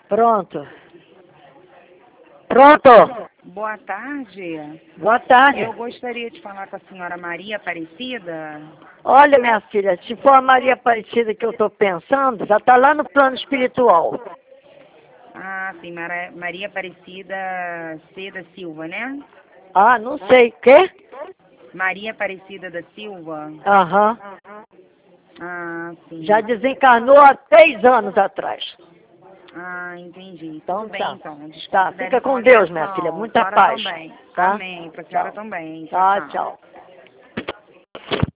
Pronto. Pronto. Boa tarde. Boa tarde. Eu gostaria de falar com a senhora Maria Aparecida. Olha, minha filha, se for a Maria Aparecida que eu estou pensando, já está lá no plano espiritual. Ah, sim, Maria Aparecida C. da Silva, né? Ah, não sei. O quê? Maria Aparecida da Silva. Aham. Ah, sim. Já desencarnou há 3 anos atrás. Ah, entendi. Então Tudo bem, tá. então. Desculpa Tá, da fica com Deus, minha filha. desatenção. Muita A senhora paz. também. Tá? Amém. Para a senhora Tchau. também. Tá, Tchau, tchau. tchau.